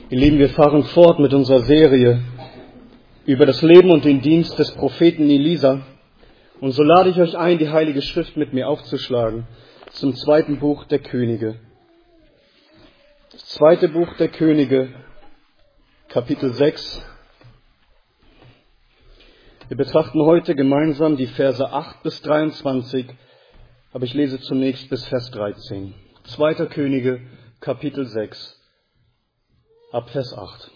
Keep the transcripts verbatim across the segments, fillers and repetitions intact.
Ihr Lieben, wir fahren fort mit unserer Serie über das Leben und den Dienst des Propheten Elisa. Und so lade ich euch ein, die Heilige Schrift mit mir aufzuschlagen zum zweiten Buch der Könige. Das zweite Buch der Könige, Kapitel sechs. Wir betrachten heute gemeinsam die Verse acht bis dreiundzwanzig, aber ich lese zunächst bis Vers dreizehn. zweiter Könige, Kapitel sechs. Ab Vers acht.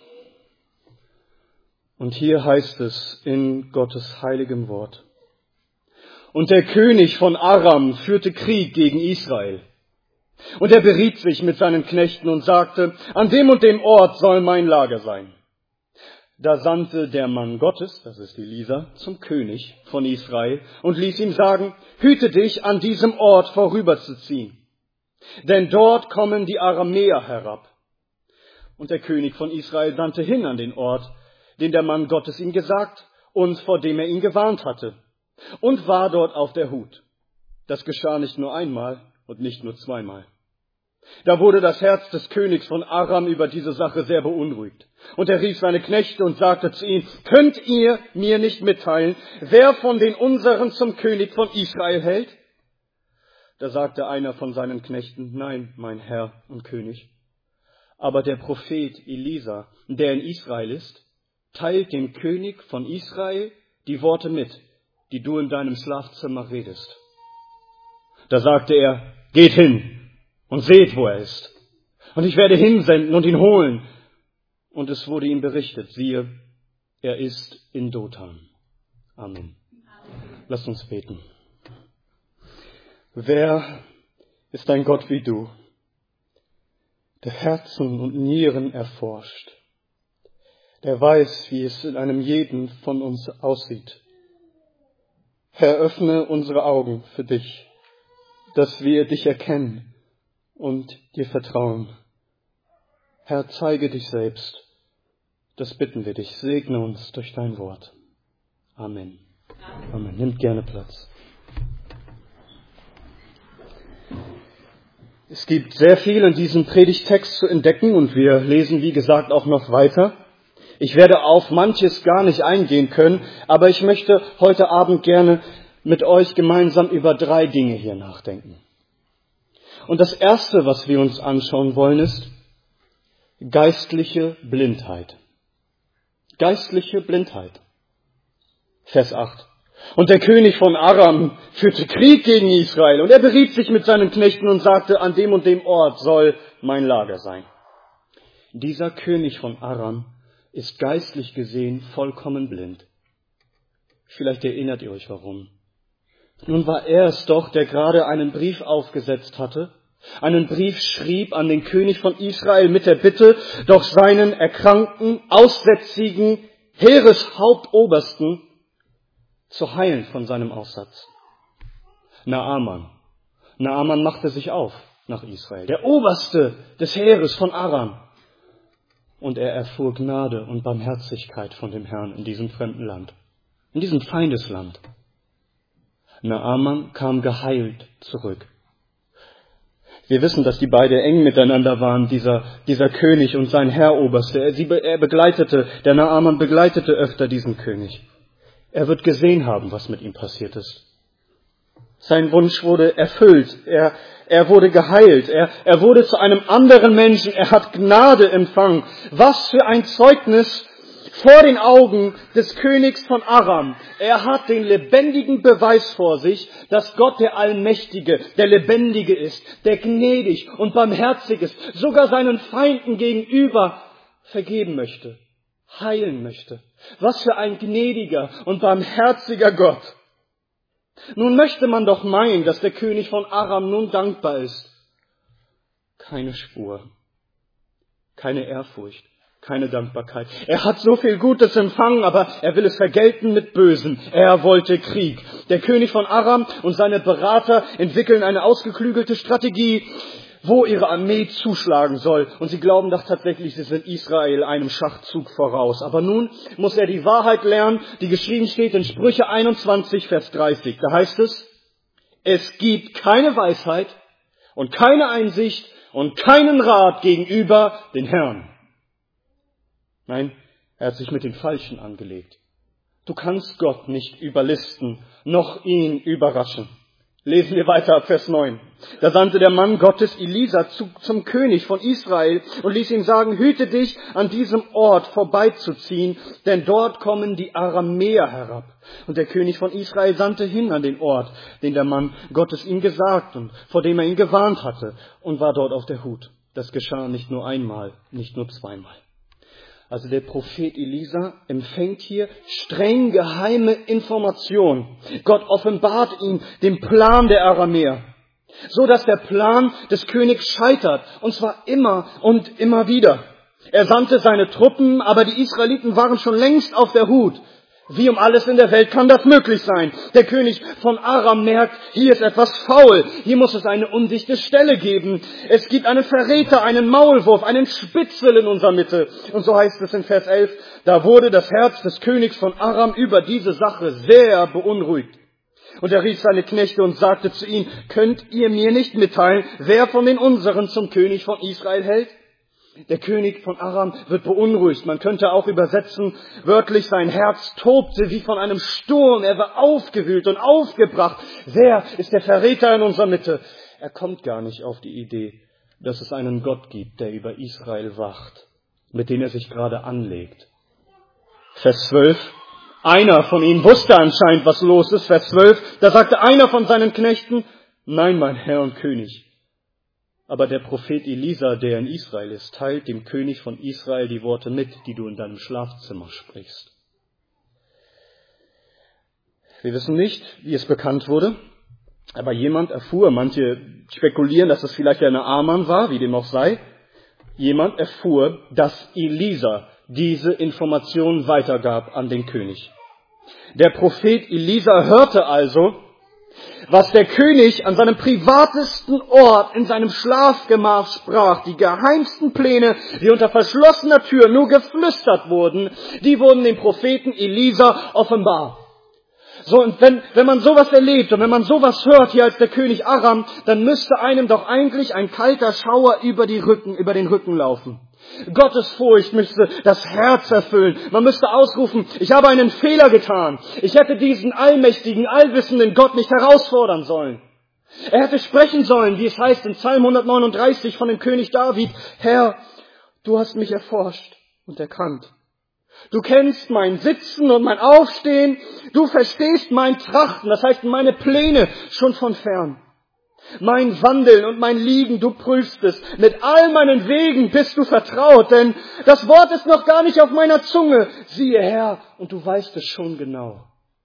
Und hier heißt es in Gottes heiligem Wort: Und der König von Aram führte Krieg gegen Israel. Und er beriet sich mit seinen Knechten und sagte, an dem und dem Ort soll mein Lager sein. Da sandte der Mann Gottes, das ist Elisa, zum König von Israel und ließ ihm sagen, hüte dich, an diesem Ort vorüberzuziehen, denn dort kommen die Aramäer herab. Und der König von Israel sandte hin an den Ort, den der Mann Gottes ihm gesagt und vor dem er ihn gewarnt hatte, und war dort auf der Hut. Das geschah nicht nur einmal und nicht nur zweimal. Da wurde das Herz des Königs von Aram über diese Sache sehr beunruhigt. Und er rief seine Knechte und sagte zu ihnen, könnt ihr mir nicht mitteilen, wer von den unseren zum König von Israel hält? Da sagte einer von seinen Knechten, nein, mein Herr und König. Aber der Prophet Elisa, der in Israel ist, teilt dem König von Israel die Worte mit, die du in deinem Schlafzimmer redest. Da sagte er, geht hin und seht, wo er ist. Und ich werde hinsenden und ihn holen. Und es wurde ihm berichtet, siehe, er ist in Dothan. Amen. Amen. Lasst uns beten. Wer ist ein Gott wie du, der Herzen und Nieren erforscht, der weiß, wie es in einem jeden von uns aussieht. Herr, öffne unsere Augen für dich, dass wir dich erkennen und dir vertrauen. Herr, zeige dich selbst. Das bitten wir dich. Segne uns durch dein Wort. Amen. Amen. Amen. Nimmt gerne Platz. Es gibt sehr viel in diesem Predigtext zu entdecken und wir lesen, wie gesagt, auch noch weiter. Ich werde auf manches gar nicht eingehen können, aber ich möchte heute Abend gerne mit euch gemeinsam über drei Dinge hier nachdenken. Und das Erste, was wir uns anschauen wollen, ist geistliche Blindheit. Geistliche Blindheit. Vers acht. Und der König von Aram führte Krieg gegen Israel und er beriet sich mit seinen Knechten und sagte, an dem und dem Ort soll mein Lager sein. Dieser König von Aram ist geistlich gesehen vollkommen blind. Vielleicht erinnert ihr euch warum. Nun war er es doch, der gerade einen Brief aufgesetzt hatte, einen Brief schrieb an den König von Israel mit der Bitte, doch seinen erkrankten, aussätzigen Heereshauptobersten zu heilen von seinem Aussatz. Naaman. Naaman machte sich auf nach Israel, der Oberste des Heeres von Aram. Und er erfuhr Gnade und Barmherzigkeit von dem Herrn in diesem fremden Land, in diesem Feindesland. Naaman kam geheilt zurück. Wir wissen, dass die beiden eng miteinander waren, dieser, dieser König und sein Heeroberste. Er, sie, er begleitete, der Naaman begleitete öfter diesen König. Er wird gesehen haben, was mit ihm passiert ist. Sein Wunsch wurde erfüllt. Er, er wurde geheilt. Er, er wurde zu einem anderen Menschen. Er hat Gnade empfangen. Was für ein Zeugnis vor den Augen des Königs von Aram. Er hat den lebendigen Beweis vor sich, dass Gott der Allmächtige, der Lebendige ist, der gnädig und barmherzig ist, sogar seinen Feinden gegenüber vergeben möchte, heilen möchte. Was für ein gnädiger und barmherziger Gott. Nun möchte man doch meinen, dass der König von Aram nun dankbar ist. Keine Spur, keine Ehrfurcht, keine Dankbarkeit. Er hat so viel Gutes empfangen, aber er will es vergelten mit Bösem. Er wollte Krieg. Der König von Aram und seine Berater entwickeln eine ausgeklügelte Strategie, wo ihre Armee zuschlagen soll. Und sie glauben doch tatsächlich, sie sind Israel einem Schachzug voraus. Aber nun muss er die Wahrheit lernen, die geschrieben steht in Sprüche einundzwanzig, Vers dreißig. Da heißt es, es gibt keine Weisheit und keine Einsicht und keinen Rat gegenüber den Herrn. Nein, er hat sich mit den Falschen angelegt. Du kannst Gott nicht überlisten, noch ihn überraschen. Lesen wir weiter ab Vers neun. Da sandte der Mann Gottes Elisa zu, zum König von Israel und ließ ihm sagen, hüte dich, an diesem Ort vorbeizuziehen, denn dort kommen die Aramäer herab. Und der König von Israel sandte hin an den Ort, den der Mann Gottes ihm gesagt und vor dem er ihn gewarnt hatte, und war dort auf der Hut. Das geschah nicht nur einmal, nicht nur zweimal. Also der Prophet Elisa empfängt hier streng geheime Informationen. Gott offenbart ihm den Plan der Aramäer, so dass der Plan des Königs scheitert, und zwar immer und immer wieder. Er sandte seine Truppen, aber die Israeliten waren schon längst auf der Hut. Wie um alles in der Welt kann das möglich sein? Der König von Aram merkt, hier ist etwas faul, hier muss es eine undichte Stelle geben. Es gibt einen Verräter, einen Maulwurf, einen Spitzel in unserer Mitte. Und so heißt es in Vers elf, da wurde das Herz des Königs von Aram über diese Sache sehr beunruhigt. Und er rief seine Knechte und sagte zu ihnen, könnt ihr mir nicht mitteilen, wer von den unseren zum König von Israel hält? Der König von Aram wird beunruhigt. Man könnte auch übersetzen, wörtlich, sein Herz tobte wie von einem Sturm. Er war aufgewühlt und aufgebracht. Wer ist der Verräter in unserer Mitte? Er kommt gar nicht auf die Idee, dass es einen Gott gibt, der über Israel wacht, mit dem er sich gerade anlegt. Vers zwölf. Einer von ihnen wusste anscheinend, was los ist. Vers zwölf. Da sagte einer von seinen Knechten, nein, mein Herr und König. Aber der Prophet Elisa, der in Israel ist, teilt dem König von Israel die Worte mit, die du in deinem Schlafzimmer sprichst. Wir wissen nicht, wie es bekannt wurde, aber jemand erfuhr, manche spekulieren, dass es vielleicht eine Aman war, wie dem auch sei, jemand erfuhr, dass Elisa diese Information weitergab an den König. Der Prophet Elisa hörte also, was der König an seinem privatesten Ort in seinem Schlafgemach sprach, die geheimsten Pläne, die unter verschlossener Tür nur geflüstert wurden, die wurden dem Propheten Elisa offenbar. So, und wenn, wenn man sowas erlebt und wenn man sowas hört hier als der König Aram, dann müsste einem doch eigentlich ein kalter Schauer über die Rücken, über den Rücken laufen. Gottesfurcht müsste das Herz erfüllen. Man müsste ausrufen, ich habe einen Fehler getan. Ich hätte diesen allmächtigen, allwissenden Gott nicht herausfordern sollen. Er hätte sprechen sollen, wie es heißt in Psalm hundertneununddreißig von dem König David, Herr, du hast mich erforscht und erkannt. Du kennst mein Sitzen und mein Aufstehen. Du verstehst mein Trachten, das heißt meine Pläne schon von fern. Mein Wandeln und mein Liegen, du prüfst es. Mit all meinen Wegen bist du vertraut, denn das Wort ist noch gar nicht auf meiner Zunge. Siehe Herr, und du weißt es schon genau.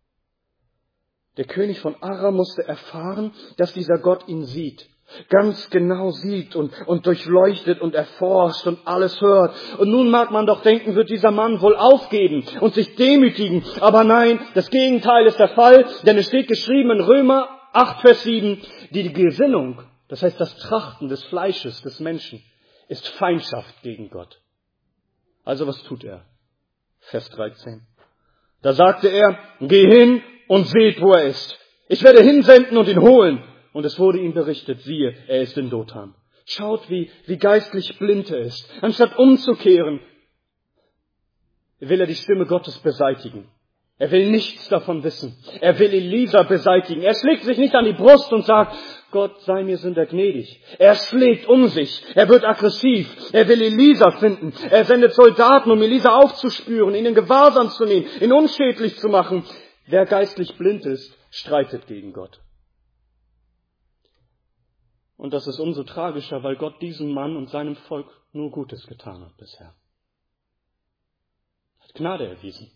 Der König von Aram musste erfahren, dass dieser Gott ihn sieht. Ganz genau sieht und, und durchleuchtet und erforscht und alles hört. Und nun mag man doch denken, wird dieser Mann wohl aufgeben und sich demütigen. Aber nein, das Gegenteil ist der Fall, denn es steht geschrieben in Römer acht, Vers sieben, die Gesinnung, das heißt das Trachten des Fleisches des Menschen, ist Feindschaft gegen Gott. Also was tut er? Vers dreizehn. Da sagte er, geh hin und seht, wo er ist. Ich werde hinsenden und ihn holen. Und es wurde ihm berichtet, siehe, er ist in Dothan. Schaut, wie, wie geistlich blind er ist. Anstatt umzukehren, will er die Stimme Gottes beseitigen. Er will nichts davon wissen. Er will Elisa beseitigen. Er schlägt sich nicht an die Brust und sagt, Gott sei mir Sünder gnädig. Er schlägt um sich. Er wird aggressiv. Er will Elisa finden. Er sendet Soldaten, um Elisa aufzuspüren, ihn in Gewahrsam zu nehmen, ihn unschädlich zu machen. Wer geistlich blind ist, streitet gegen Gott. Und das ist umso tragischer, weil Gott diesem Mann und seinem Volk nur Gutes getan hat bisher. Hat Gnade erwiesen.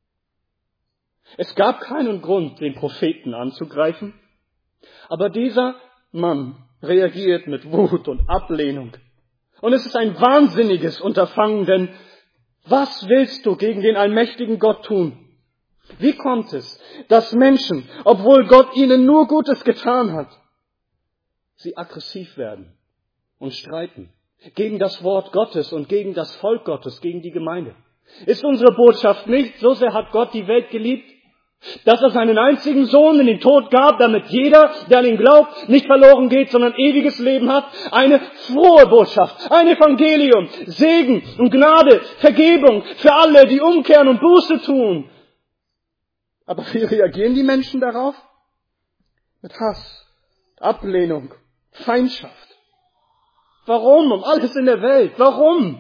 Es gab keinen Grund, den Propheten anzugreifen, aber dieser Mann reagiert mit Wut und Ablehnung. Und es ist ein wahnsinniges Unterfangen, denn was willst du gegen den allmächtigen Gott tun? Wie kommt es, dass Menschen, obwohl Gott ihnen nur Gutes getan hat, sie aggressiv werden und streiten gegen das Wort Gottes und gegen das Volk Gottes, gegen die Gemeinde? Ist unsere Botschaft nicht, so sehr hat Gott die Welt geliebt? Dass er seinen einzigen Sohn in den Tod gab, damit jeder, der an ihn glaubt, nicht verloren geht, sondern ewiges Leben hat. Eine frohe Botschaft, ein Evangelium, Segen und Gnade, Vergebung für alle, die umkehren und Buße tun. Aber wie reagieren die Menschen darauf? Mit Hass, Ablehnung, Feindschaft. Warum? Um alles in der Welt. Warum?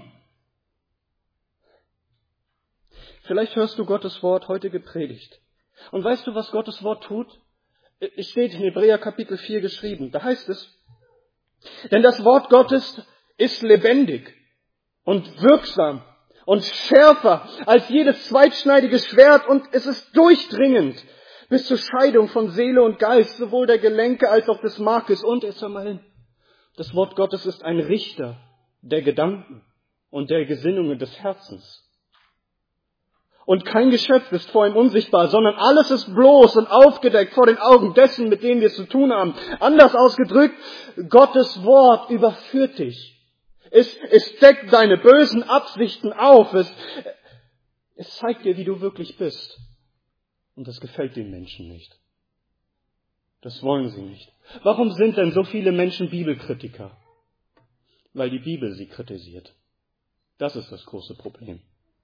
Vielleicht hörst du Gottes Wort heute gepredigt. Und weißt du, was Gottes Wort tut? Es steht in Hebräer Kapitel vier geschrieben. Da heißt es, denn das Wort Gottes ist lebendig und wirksam und schärfer als jedes zweitschneidige Schwert und es ist durchdringend bis zur Scheidung von Seele und Geist, sowohl der Gelenke als auch des Markes. Und, jetzt hör mal hin, das Wort Gottes ist ein Richter der Gedanken und der Gesinnungen des Herzens. Und kein Geschöpf ist vor ihm unsichtbar, sondern alles ist bloß und aufgedeckt vor den Augen dessen, mit denen wir es zu tun haben. Anders ausgedrückt, Gottes Wort überführt dich. Es, es deckt deine bösen Absichten auf. Es, es zeigt dir, wie du wirklich bist. Und das gefällt den Menschen nicht. Das wollen sie nicht. Warum sind denn so viele Menschen Bibelkritiker? Weil die Bibel sie kritisiert. Das ist das große Problem.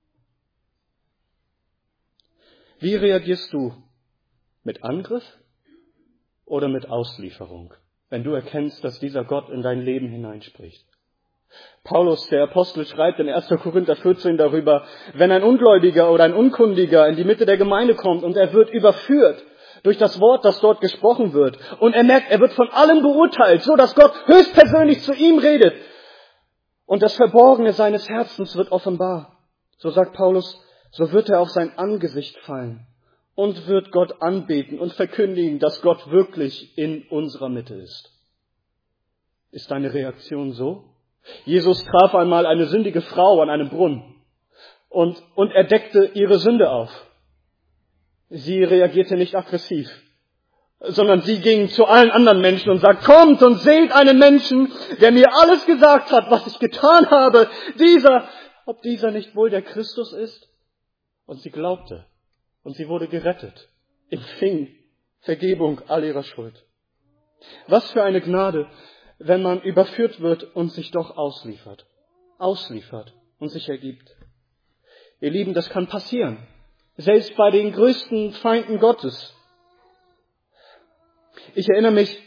Wie reagierst du? Mit Angriff oder mit Auslieferung, wenn du erkennst, dass dieser Gott in dein Leben hineinspricht? Paulus, der Apostel, schreibt in erster Korinther vierzehn darüber, wenn ein Ungläubiger oder ein Unkundiger in die Mitte der Gemeinde kommt und er wird überführt durch das Wort, das dort gesprochen wird, und er merkt, er wird von allem beurteilt, so dass Gott höchstpersönlich zu ihm redet und das Verborgene seines Herzens wird offenbar. So sagt Paulus, so wird er auf sein Angesicht fallen und wird Gott anbeten und verkündigen, dass Gott wirklich in unserer Mitte ist. Ist deine Reaktion so? Jesus traf einmal eine sündige Frau an einem Brunnen und, und er deckte ihre Sünde auf. Sie reagierte nicht aggressiv, sondern sie ging zu allen anderen Menschen und sagt, kommt und seht einen Menschen, der mir alles gesagt hat, was ich getan habe. Dieser, ob dieser nicht wohl der Christus ist? Und sie glaubte und sie wurde gerettet, empfing Vergebung all ihrer Schuld. Was für eine Gnade, wenn man überführt wird und sich doch ausliefert, ausliefert und sich ergibt. Ihr Lieben, das kann passieren, selbst bei den größten Feinden Gottes. Ich erinnere mich,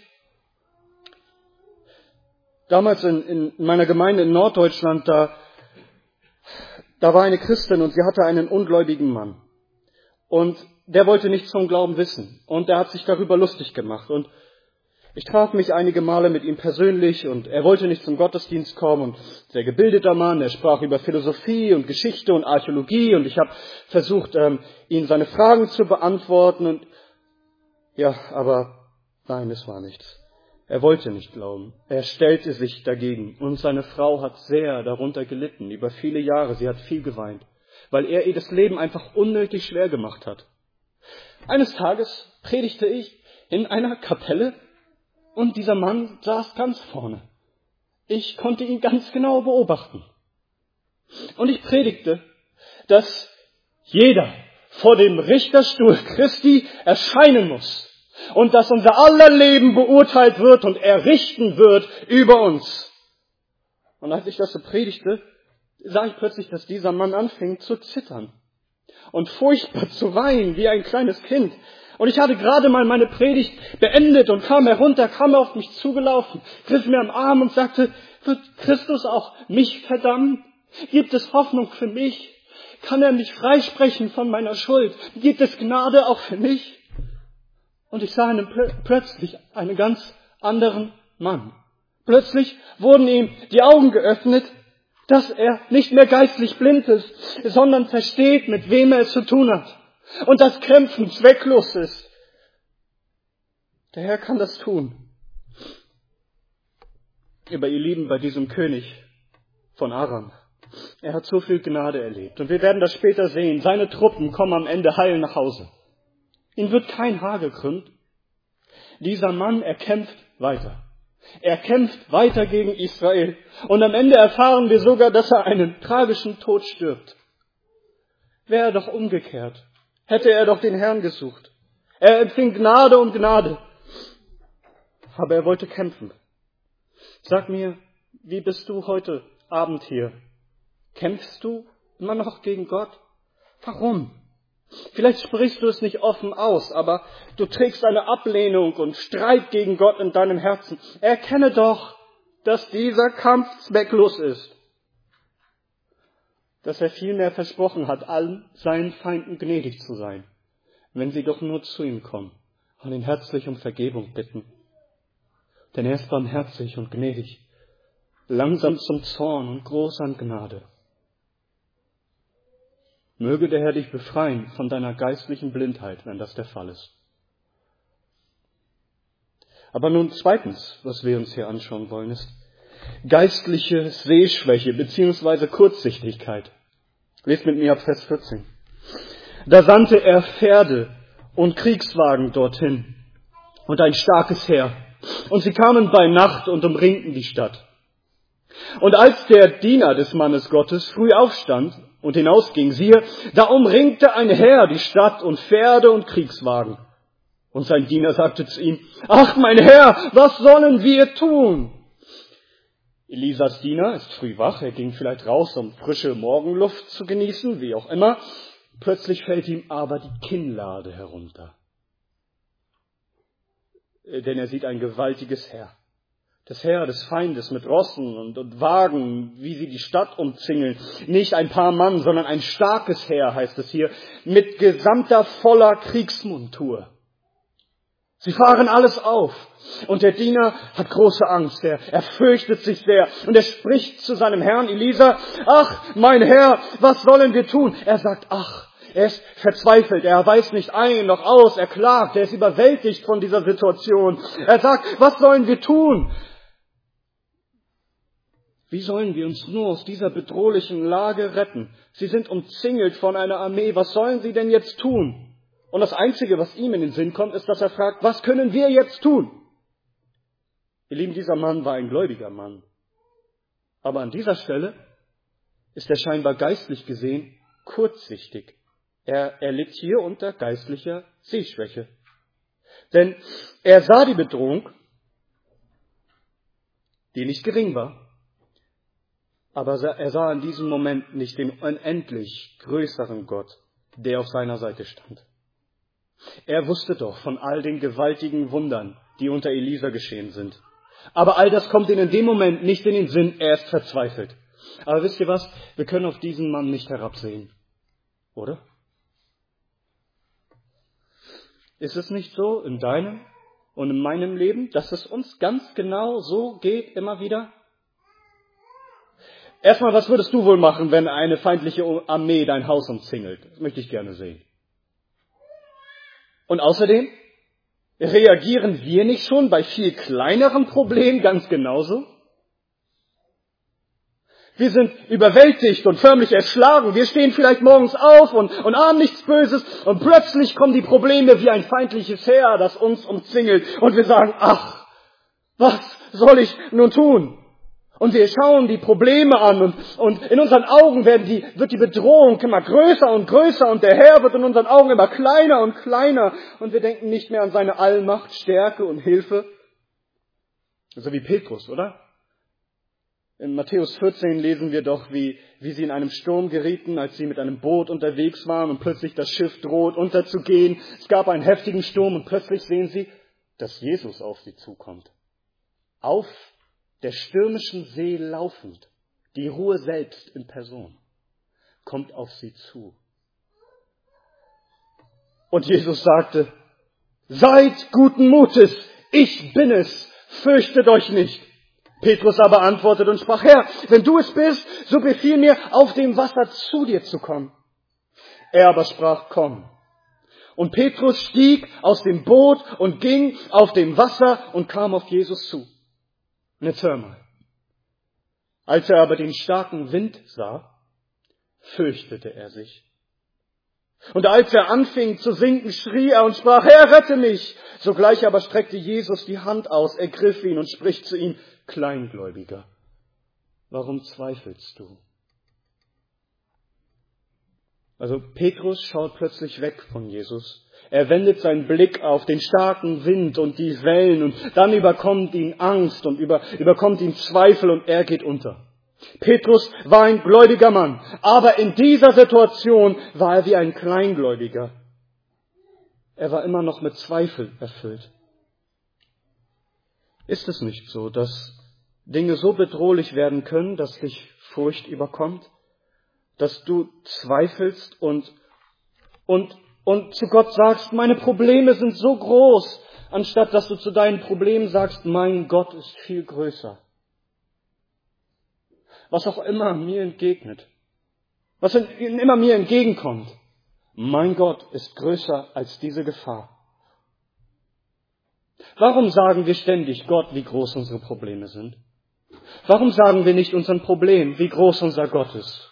damals in, in meiner Gemeinde in Norddeutschland, da Da war eine Christin und sie hatte einen ungläubigen Mann. Und der wollte nichts vom Glauben wissen. Und er hat sich darüber lustig gemacht. Und ich traf mich einige Male mit ihm persönlich und er wollte nicht zum Gottesdienst kommen. Und sehr gebildeter Mann, er sprach über Philosophie und Geschichte und Archäologie. Und ich habe versucht, ähm, ihn seine Fragen zu beantworten. Und ja, aber nein, es war nichts. Er wollte nicht glauben. Er stellte sich dagegen. Und seine Frau hat sehr darunter gelitten, über viele Jahre. Sie hat viel geweint, weil er ihr das Leben einfach unnötig schwer gemacht hat. Eines Tages predigte ich in einer Kapelle und dieser Mann saß ganz vorne. Ich konnte ihn ganz genau beobachten. Und ich predigte, dass jeder vor dem Richterstuhl Christi erscheinen muss. Und dass unser aller Leben beurteilt wird und er richten wird über uns. Und als ich das so predigte, sah ich plötzlich, dass dieser Mann anfing zu zittern und furchtbar zu weinen, wie ein kleines Kind. Und ich hatte gerade mal meine Predigt beendet und kam herunter, kam auf mich zugelaufen, griff mir am Arm und sagte, wird Christus auch mich verdammen? Gibt es Hoffnung für mich? Kann er mich freisprechen von meiner Schuld? Gibt es Gnade auch für mich? Und ich sah einen, plötzlich einen ganz anderen Mann. Plötzlich wurden ihm die Augen geöffnet, dass er nicht mehr geistlich blind ist, sondern versteht, mit wem er es zu tun hat. Und dass Kämpfen zwecklos ist. Der Herr kann das tun. Aber ihr Lieben, bei diesem König von Aram, er hat so viel Gnade erlebt. Und wir werden das später sehen. Seine Truppen kommen am Ende heil nach Hause. Ihn wird kein Haar gekrümmt. Dieser Mann, er kämpft weiter. Er kämpft weiter gegen Israel. Und am Ende erfahren wir sogar, dass er einen tragischen Tod stirbt. Wäre er doch umgekehrt. hätte er doch den Herrn gesucht. Er empfing Gnade um Gnade. Aber er wollte kämpfen. Sag mir, wie bist du heute Abend hier? Kämpfst du immer noch gegen Gott? Warum? Vielleicht sprichst du es nicht offen aus, aber du trägst eine Ablehnung und Streit gegen Gott in deinem Herzen. Erkenne doch, dass dieser Kampf zwecklos ist. Dass er vielmehr versprochen hat, allen seinen Feinden gnädig zu sein, wenn sie doch nur zu ihm kommen und ihn herzlich um Vergebung bitten. Denn er ist barmherzig und gnädig, langsam zum Zorn und groß an Gnade. Möge der Herr dich befreien von deiner geistlichen Blindheit, wenn das der Fall ist. Aber nun zweitens, was wir uns hier anschauen wollen, ist geistliche Sehschwäche bzw. Kurzsichtigkeit. Lest mit mir ab Vers vierzehn. Da sandte er Pferde und Kriegswagen dorthin und ein starkes Heer. Und sie kamen bei Nacht und umringten die Stadt. Und als der Diener des Mannes Gottes früh aufstand und hinausging, siehe, da umringte ein Heer die Stadt und Pferde und Kriegswagen. Und sein Diener sagte zu ihm, ach mein Herr, was sollen wir tun? Elisas Diener ist früh wach, er ging vielleicht raus, um frische Morgenluft zu genießen, wie auch immer. Plötzlich fällt ihm aber die Kinnlade herunter. Denn er sieht ein gewaltiges Heer. Das Heer des Feindes mit Rossen und, und Wagen, wie sie die Stadt umzingeln. Nicht ein paar Mann, sondern ein starkes Heer, heißt es hier, mit gesamter voller Kriegsmontur. Sie fahren alles auf. Und der Diener hat große Angst. Er, er fürchtet sich sehr. Und er spricht zu seinem Herrn Elisa, ach, mein Herr, was sollen wir tun? Er sagt, ach, er ist verzweifelt. Er weiß nicht ein noch aus. Er klagt. Er ist überwältigt von dieser Situation. Er sagt, was sollen wir tun? Wie sollen wir uns nur aus dieser bedrohlichen Lage retten? Sie sind umzingelt von einer Armee. Was sollen sie denn jetzt tun? Und das Einzige, was ihm in den Sinn kommt, ist, dass er fragt, was können wir jetzt tun? Ihr Lieben, dieser Mann war ein gläubiger Mann. Aber an dieser Stelle ist er scheinbar geistlich gesehen kurzsichtig. Er, er litt hier unter geistlicher Sehschwäche. Denn er sah die Bedrohung, die nicht gering war, aber er sah in diesem Moment nicht den unendlich größeren Gott, der auf seiner Seite stand. Er wusste doch von all den gewaltigen Wundern, die unter Elisa geschehen sind. Aber all das kommt ihm in dem Moment nicht in den Sinn, er ist verzweifelt. Aber wisst ihr was? Wir können auf diesen Mann nicht herabsehen. Oder? Ist es nicht so in deinem und in meinem Leben, dass es uns ganz genau so geht immer wieder? Erstmal, was würdest du wohl machen, wenn eine feindliche Armee dein Haus umzingelt? Das möchte ich gerne sehen. Und außerdem, reagieren wir nicht schon bei viel kleineren Problemen ganz genauso? Wir sind überwältigt und förmlich erschlagen. Wir stehen vielleicht morgens auf und, und ahnen nichts Böses und plötzlich kommen die Probleme wie ein feindliches Heer, das uns umzingelt. Und wir sagen, ach, was soll ich nun tun? Und wir schauen die Probleme an und, und in unseren Augen werden die, wird die Bedrohung immer größer und größer und der Herr wird in unseren Augen immer kleiner und kleiner und wir denken nicht mehr an seine Allmacht, Stärke und Hilfe. So wie Petrus, oder? In Matthäus vierzehn lesen wir doch, wie, wie sie in einem Sturm gerieten, als sie mit einem Boot unterwegs waren und plötzlich das Schiff droht unterzugehen. Es gab einen heftigen Sturm und plötzlich sehen sie, dass Jesus auf sie zukommt. Auf der stürmischen See laufend, die Ruhe selbst in Person, kommt auf sie zu. Und Jesus sagte, seid guten Mutes, ich bin es, fürchtet euch nicht. Petrus aber antwortete und sprach, Herr, wenn du es bist, so befiehl mir, auf dem Wasser zu dir zu kommen. Er aber sprach, komm. Und Petrus stieg aus dem Boot und ging auf dem Wasser und kam auf Jesus zu. Und jetzt hör mal. Als er aber den starken Wind sah, fürchtete er sich. Und als er anfing zu sinken, schrie er und sprach, Herr, rette mich! Sogleich aber streckte Jesus die Hand aus, ergriff ihn und spricht zu ihm, Kleingläubiger, warum zweifelst du? Also Petrus schaut plötzlich weg von Jesus. Er wendet seinen Blick auf den starken Wind und die Wellen und dann überkommt ihn Angst und über, überkommt ihn Zweifel und er geht unter. Petrus war ein gläubiger Mann, aber in dieser Situation war er wie ein Kleingläubiger. Er war immer noch mit Zweifel erfüllt. Ist es nicht so, dass Dinge so bedrohlich werden können, dass dich Furcht überkommt? Dass du zweifelst und, und, und zu Gott sagst, meine Probleme sind so groß, anstatt dass du zu deinen Problemen sagst, mein Gott ist viel größer. Was auch immer mir entgegnet, was immer mir entgegenkommt, mein Gott ist größer als diese Gefahr. Warum sagen wir ständig Gott, wie groß unsere Probleme sind? Warum sagen wir nicht unseren Problem, wie groß unser Gott ist?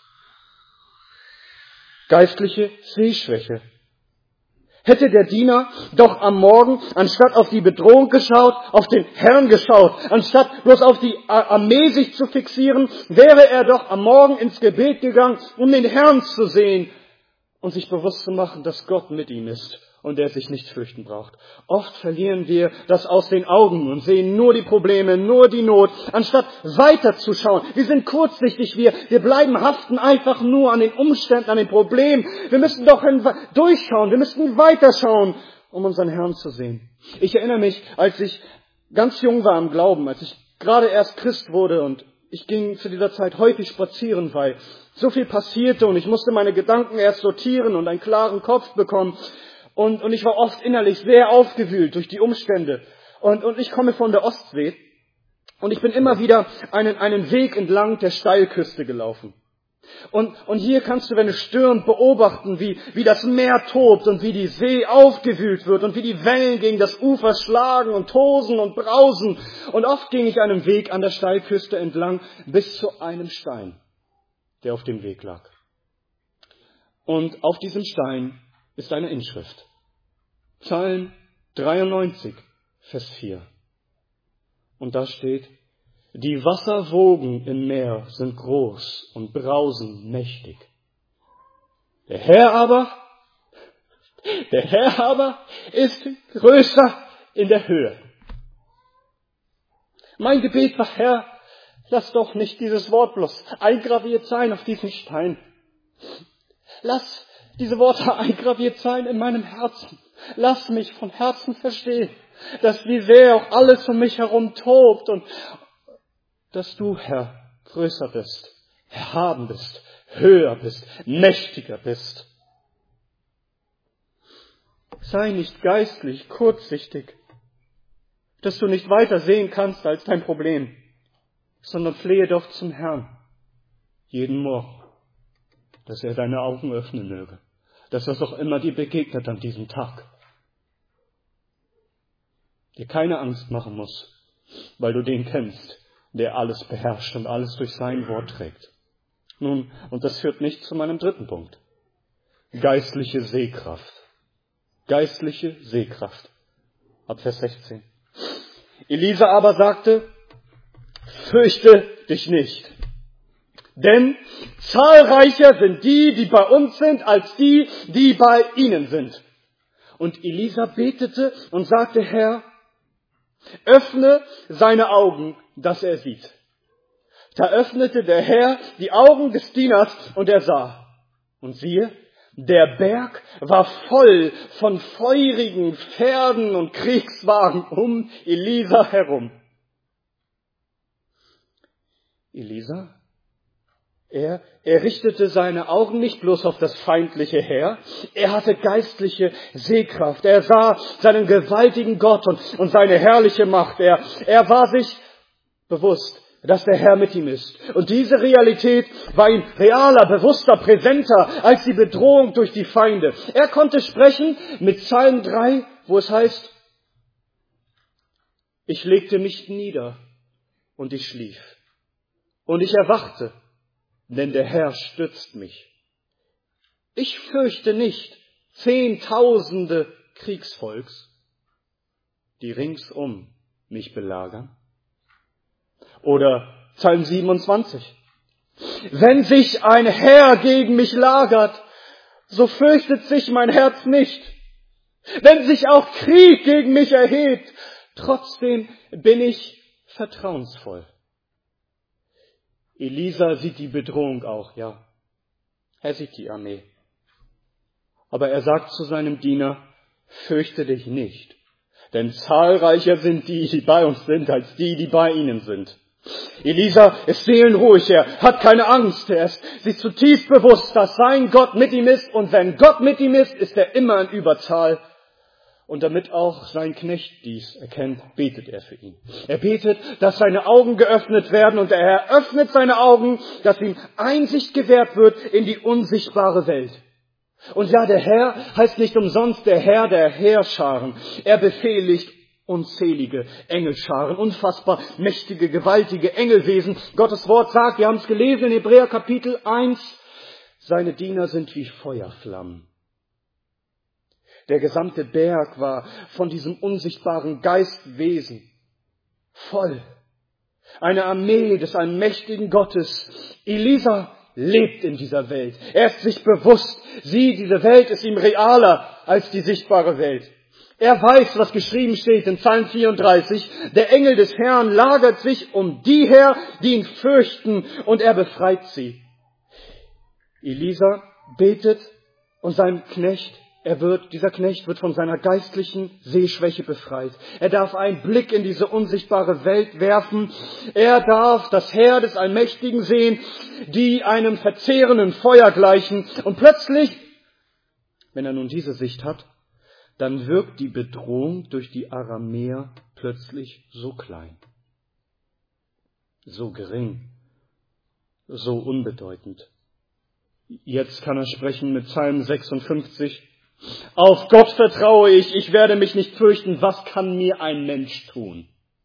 Geistliche Sehschwäche. Hätte der Diener doch am Morgen, anstatt auf die Bedrohung geschaut, auf den Herrn geschaut, anstatt bloß auf die Armee sich zu fixieren, wäre er doch am Morgen ins Gebet gegangen, um den Herrn zu sehen und sich bewusst zu machen, dass Gott mit ihm ist und er sich nicht fürchten braucht. Oft verlieren wir das aus den Augen und sehen nur die Probleme, nur die Not, anstatt weiterzuschauen. Wir sind kurzsichtig, wir, wir bleiben haften einfach nur an den Umständen, an den Problemen. Wir müssen doch durchschauen, wir müssen weiterschauen, um unseren Herrn zu sehen. Ich erinnere mich, als ich ganz jung war im Glauben, als ich gerade erst Christ wurde und ich ging zu dieser Zeit häufig spazieren, weil so viel passierte und ich musste meine Gedanken erst sortieren und einen klaren Kopf bekommen. Und, und ich war oft innerlich sehr aufgewühlt durch die Umstände. Und, und ich komme von der Ostsee und ich bin immer wieder einen, einen Weg entlang der Steilküste gelaufen. Und, und hier kannst du, wenn es stürmt, beobachten, wie, wie das Meer tobt und wie die See aufgewühlt wird und wie die Wellen gegen das Ufer schlagen und tosen und brausen. Und oft ging ich einen Weg an der Steilküste entlang bis zu einem Stein, der auf dem Weg lag. Und auf diesem Stein ist eine Inschrift. Psalm dreiundneunzig, Vers vier. Und da steht, die Wasserwogen im Meer sind groß und brausen mächtig. Der Herr aber, der Herr aber ist größer in der Höhe. Mein Gebet war, Herr, lass doch nicht dieses Wort bloß eingraviert sein auf diesen Stein. Lass diese Worte eingraviert sein in meinem Herzen. Lass mich von Herzen verstehen, dass wie sehr auch alles um mich herum tobt und dass du, Herr, größer bist, erhaben bist, höher bist, mächtiger bist. Sei nicht geistlich kurzsichtig, dass du nicht weiter sehen kannst als dein Problem, sondern flehe doch zum Herrn jeden Morgen, dass er deine Augen öffnen möge, dass was auch immer dir begegnet an diesem Tag, dir keine Angst machen muss, weil du den kennst, der alles beherrscht und alles durch sein Wort trägt. Nun, und das führt mich zu meinem dritten Punkt. Geistliche Sehkraft. Geistliche Sehkraft. Ab Vers sechzehn. Elisa aber sagte, fürchte dich nicht, denn zahlreicher sind die, die bei uns sind, als die, die bei ihnen sind. Und Elisa betete und sagte, Herr, öffne seine Augen, dass er sieht. Da öffnete der Herr die Augen des Dieners und er sah. Und siehe, der Berg war voll von feurigen Pferden und Kriegswagen um Elisa herum. Elisa, er, er richtete seine Augen nicht bloß auf das feindliche Heer, er hatte geistliche Sehkraft. Er sah seinen gewaltigen Gott und, und seine herrliche Macht. Er, er war sich bewusst, dass der Herr mit ihm ist. Und diese Realität war ihm realer, bewusster, präsenter als die Bedrohung durch die Feinde. Er konnte sprechen mit Psalm drei, wo es heißt, ich legte mich nieder und ich schlief. Und ich erwachte, denn der Herr stützt mich. Ich fürchte nicht Zehntausende Kriegsvolks, die ringsum mich belagern. Oder Psalm siebenundzwanzig. Wenn sich ein Heer gegen mich lagert, so fürchtet sich mein Herz nicht. Wenn sich auch Krieg gegen mich erhebt, trotzdem bin ich vertrauensvoll. Elisa sieht die Bedrohung auch, ja. Er sieht die Armee. Aber er sagt zu seinem Diener, fürchte dich nicht, denn zahlreicher sind die, die bei uns sind, als die, die bei ihnen sind. Elisa ist seelenruhig, er hat keine Angst, er ist sich zutiefst bewusst, dass sein Gott mit ihm ist, und wenn Gott mit ihm ist, ist er immer in Überzahl. Und damit auch sein Knecht dies erkennt, betet er für ihn. Er betet, dass seine Augen geöffnet werden, und er öffnet seine Augen, dass ihm Einsicht gewährt wird in die unsichtbare Welt. Und ja, der Herr heißt nicht umsonst der Herr der Heerscharen. Er befehligt unzählige Engelscharen, unfassbar mächtige, gewaltige Engelwesen. Gottes Wort sagt, wir haben es gelesen in Hebräer Kapitel eins, seine Diener sind wie Feuerflammen. Der gesamte Berg war von diesem unsichtbaren Geistwesen voll. Eine Armee des allmächtigen Gottes. Elisa lebt in dieser Welt. Er ist sich bewusst, sie, diese Welt ist ihm realer als die sichtbare Welt. Er weiß, was geschrieben steht in Psalm vierunddreißig. Der Engel des Herrn lagert sich um die her, die ihn fürchten, und er befreit sie. Elisa betet, und sein Knecht, er wird, dieser Knecht wird von seiner geistlichen Sehschwäche befreit. Er darf einen Blick in diese unsichtbare Welt werfen. Er darf das Heer des Allmächtigen sehen, die einem verzehrenden Feuer gleichen. Und plötzlich, wenn er nun diese Sicht hat, dann wirkt die Bedrohung durch die Aramäer plötzlich so klein, so gering, so unbedeutend. Jetzt kann er sprechen mit Psalm sechsundfünfzig. Auf Gott vertraue ich, ich werde mich nicht fürchten, was kann mir ein Mensch tun?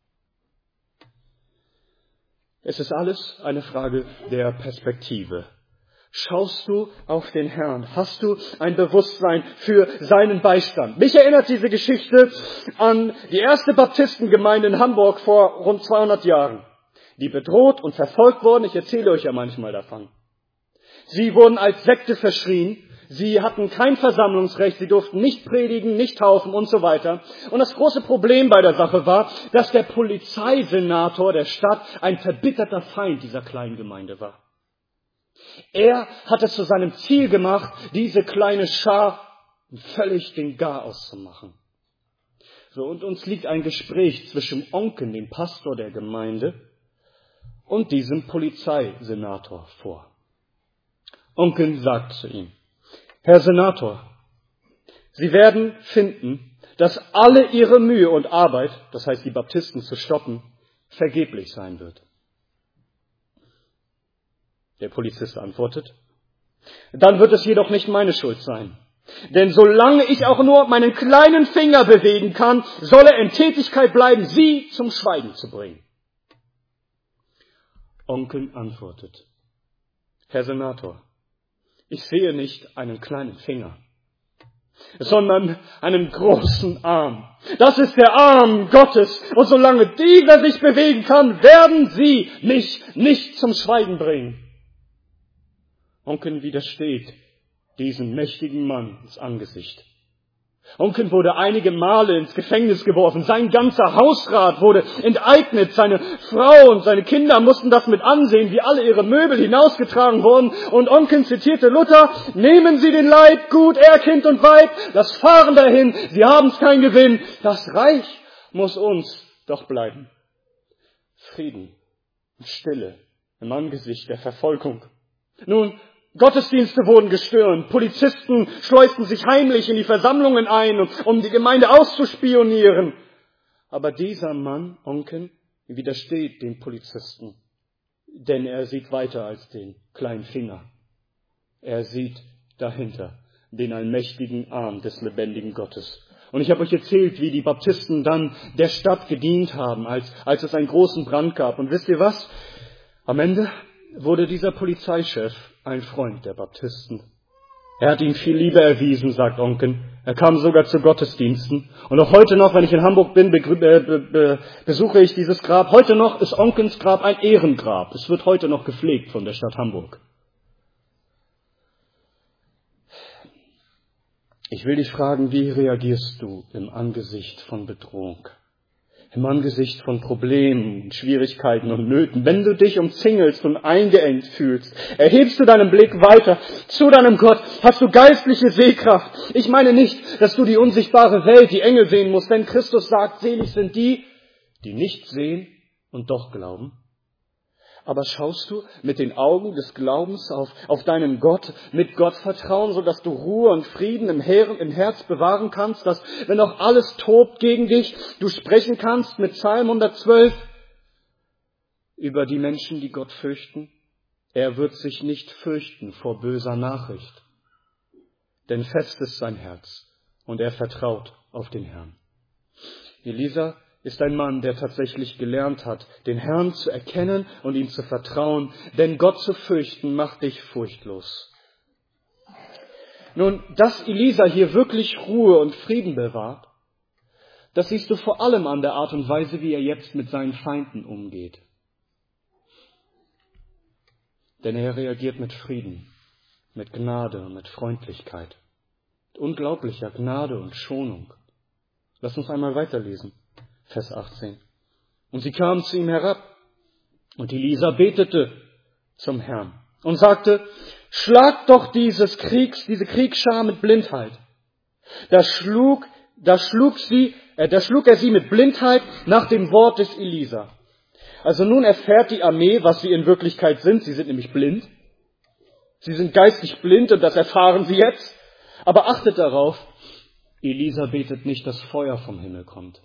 Es ist alles eine Frage der Perspektive. Schaust du auf den Herrn? Hast du ein Bewusstsein für seinen Beistand? Mich erinnert diese Geschichte an die erste Baptistengemeinde in Hamburg vor rund zweihundert Jahren, die bedroht und verfolgt wurden. Ich erzähle euch ja manchmal davon. Sie wurden als Sekte verschrien. Sie hatten kein Versammlungsrecht, sie durften nicht predigen, nicht taufen und so weiter. Und das große Problem bei der Sache war, dass der Polizeisenator der Stadt ein verbitterter Feind dieser kleinen Gemeinde war. Er hat es zu seinem Ziel gemacht, diese kleine Schar völlig den Garaus zu machen. So, und uns liegt ein Gespräch zwischen Onken, dem Pastor der Gemeinde, und diesem Polizeisenator vor. Onken sagt zu ihm, Herr Senator, Sie werden finden, dass alle Ihre Mühe und Arbeit, das heißt die Baptisten zu stoppen, vergeblich sein wird. Der Polizist antwortet, dann wird es jedoch nicht meine Schuld sein. Denn solange ich auch nur meinen kleinen Finger bewegen kann, soll er in Tätigkeit bleiben, Sie zum Schweigen zu bringen. Onken antwortet, Herr Senator, ich sehe nicht einen kleinen Finger, sondern einen großen Arm. Das ist der Arm Gottes. Und solange dieser sich bewegen kann, werden Sie mich nicht zum Schweigen bringen. Onken widersteht diesem mächtigen Mann ins Angesicht. Onken wurde einige Male ins Gefängnis geworfen. Sein ganzer Hausrat wurde enteignet. Seine Frau und seine Kinder mussten das mit ansehen, wie alle ihre Möbel hinausgetragen wurden. Und Onken zitierte Luther, nehmen Sie den Leib, gut, er, Kind und Weib, das Fahren dahin, Sie haben's kein Gewinn. Das Reich muss uns doch bleiben. Frieden und Stille im Angesicht der Verfolgung. Nun, Gottesdienste wurden gestürmt, Polizisten schleusten sich heimlich in die Versammlungen ein, um die Gemeinde auszuspionieren. Aber dieser Mann, Onken, widersteht den Polizisten, denn er sieht weiter als den kleinen Finger. Er sieht dahinter den allmächtigen Arm des lebendigen Gottes. Und ich habe euch erzählt, wie die Baptisten dann der Stadt gedient haben, als, als es einen großen Brand gab. Und wisst ihr was? Am Ende wurde dieser Polizeichef ein Freund der Baptisten. Er hat ihnen viel Liebe erwiesen, sagt Onken. Er kam sogar zu Gottesdiensten. Und auch heute noch, wenn ich in Hamburg bin, begrü- be- be- be- besuche ich dieses Grab. Heute noch ist Onkens Grab ein Ehrengrab. Es wird heute noch gepflegt von der Stadt Hamburg. Ich will dich fragen, wie reagierst du im Angesicht von Bedrohung? Im Angesicht von Problemen, Schwierigkeiten und Nöten, wenn du dich umzingelst und eingeengt fühlst, erhebst du deinen Blick weiter zu deinem Gott, hast du geistliche Sehkraft. Ich meine nicht, dass du die unsichtbare Welt, die Engel sehen musst, denn Christus sagt, selig sind die, die nicht sehen und doch glauben. Aber schaust du mit den Augen des Glaubens auf, auf deinen Gott, mit Gott vertrauen, sodass du Ruhe und Frieden im, Her- im Herz bewahren kannst, dass, wenn auch alles tobt gegen dich, du sprechen kannst mit Psalm hundertzwölf über die Menschen, die Gott fürchten. Er wird sich nicht fürchten vor böser Nachricht, denn fest ist sein Herz und er vertraut auf den Herrn. Elisa ist ein Mann, der tatsächlich gelernt hat, den Herrn zu erkennen und ihm zu vertrauen, denn Gott zu fürchten macht dich furchtlos. Nun, dass Elisa hier wirklich Ruhe und Frieden bewahrt, das siehst du vor allem an der Art und Weise, wie er jetzt mit seinen Feinden umgeht. Denn er reagiert mit Frieden, mit Gnade und mit Freundlichkeit, mit unglaublicher Gnade und Schonung. Lass uns einmal weiterlesen. Vers achtzehn. Und sie kamen zu ihm herab, und Elisa betete zum Herrn und sagte, schlag doch dieses Kriegs, diese Kriegsschar mit Blindheit. Da schlug, da schlug sie, äh, da schlug er sie mit Blindheit nach dem Wort des Elisa. Also nun erfährt die Armee, was sie in Wirklichkeit sind. Sie sind nämlich blind. Sie sind geistig blind und das erfahren sie jetzt. Aber achtet darauf, Elisa betet nicht, dass Feuer vom Himmel kommt.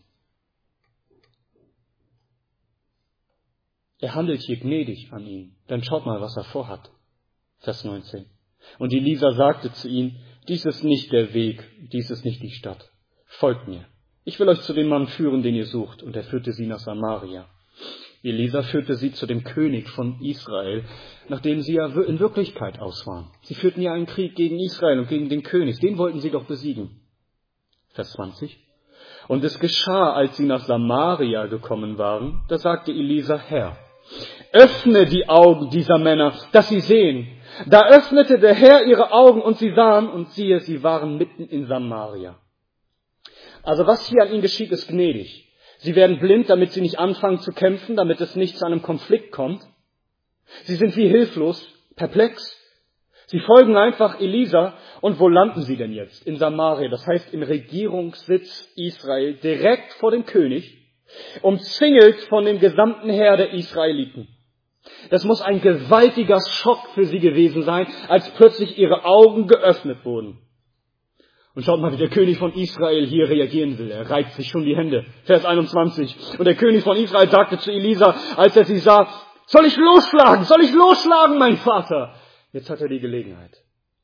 Er handelt hier gnädig an ihn. Dann schaut mal, was er vorhat. Vers neunzehn. Und Elisa sagte zu ihm, dies ist nicht der Weg, dies ist nicht die Stadt. Folgt mir. Ich will euch zu dem Mann führen, den ihr sucht. Und er führte sie nach Samaria. Elisa führte sie zu dem König von Israel, nachdem sie ja in Wirklichkeit aus waren. Sie führten ja einen Krieg gegen Israel und gegen den König. Den wollten sie doch besiegen. Vers zwanzig. Und es geschah, als sie nach Samaria gekommen waren, da sagte Elisa, Herr, öffne die Augen dieser Männer, dass sie sehen. Da öffnete der Herr ihre Augen und sie sahen und siehe, sie waren mitten in Samaria. Also was hier an ihnen geschieht, ist gnädig. Sie werden blind, damit sie nicht anfangen zu kämpfen, damit es nicht zu einem Konflikt kommt. Sie sind wie hilflos, perplex. Sie folgen einfach Elisa. Und wo landen sie denn jetzt? In Samaria, das heißt im Regierungssitz Israel, direkt vor dem König, umzingelt von dem gesamten Heer der Israeliten. Das muss ein gewaltiger Schock für sie gewesen sein, als plötzlich ihre Augen geöffnet wurden. Und schaut mal, wie der König von Israel hier reagieren will. Er reibt sich schon die Hände. Vers einundzwanzig. Und der König von Israel sagte zu Elisa, als er sie sah, soll ich losschlagen? Soll ich losschlagen, mein Vater? Jetzt hat er die Gelegenheit.